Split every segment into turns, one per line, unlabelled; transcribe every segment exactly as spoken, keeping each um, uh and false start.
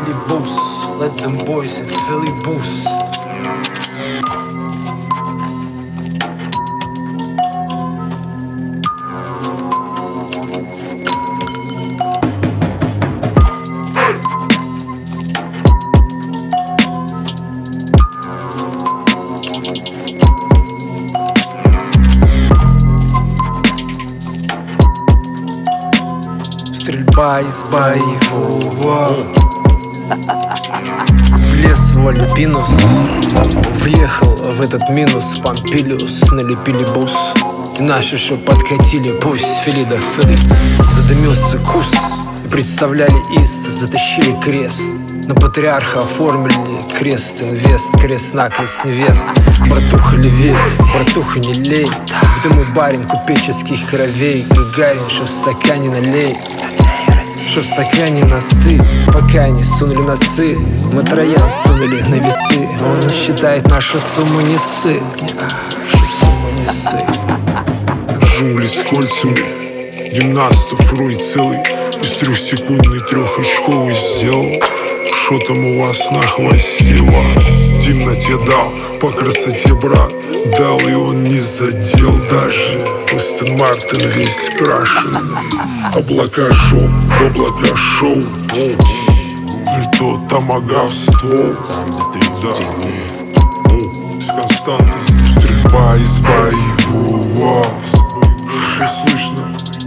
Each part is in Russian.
Philly boost. Let them boys in Philly boost. Стрельба из боевого. Влез в Альпинус, въехал в этот минус. Помпилиус, налепили бус. И наши же подкатили, пусть Фили да Фили. Задымился кус, и представляли ист. Затащили крест, на патриарха оформили крест. Инвест, крест-накрест невест. Братуха левее, братуха не лей. В дыму барин купеческих кровей. Гагарин, что в стакане налей. Что в стакане носы, пока не сунули носы. Мы троян сунули на весы. Он не считает нашу сумму, не ссы. Нашу сумму не ссы.
Джунгли с кольцами, гимнастов рой целый. Из трехсекундной трехочковой сделал. Шо там у вас на хвосте, в темноте дал, по красоте брат дал, и он не задел даже. Астон Мартин весь крашеный, облака шоу, в облака шоу. И то томагав ствол, да. С константой стрельба из боевого. Что слышно?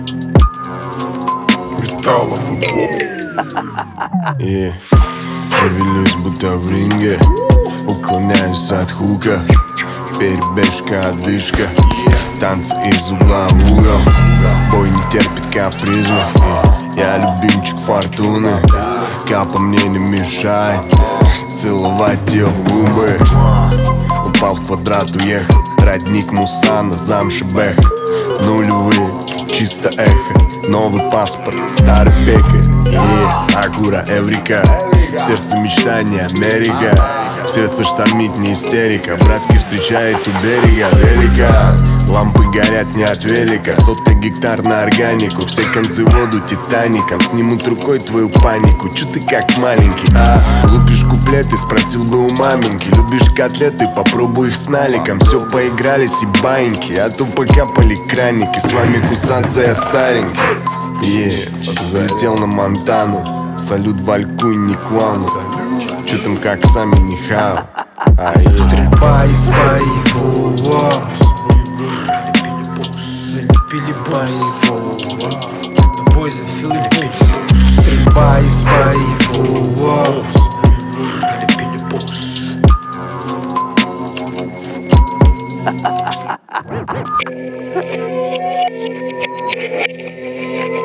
Металлом и пол.
Yeah. Шевелюсь будто в ринге, уклоняюсь от хука. Перебежка, одышка, танцы из угла в угол. Бой не терпит капризма. Я любимчик фортуны, капа мне не мешает целовать ее в губы. Упал в квадрат, уехал, родник Мусана, замши Бэх. Нулевые, чисто эхо, новый паспорт, старый пекарь. Yeah. Акура, Эврика, в сердце мечтания Америка. В сердце штормит не истерика. Братский встречает у берега велика. Лампы горят не от велика. Сотка гектар на органику. Все концы в воду Титаником. Снимут рукой твою панику. Чё ты как маленький, а? Лупишь куплеты, спросил бы у маменьки. Любишь котлеты, попробуй их с наликом. Все поигрались и баиньки, а то покапали краники. С вами кусаться я старенький. Е, yeah. Залетел на Монтану. Салют Вальку и Никвану. Чё там как сами не хау. А, yeah.
Стрельба из боевого. Налепили боевого. The boys in Philly boost. Стрельба из боевого. Налепили босс.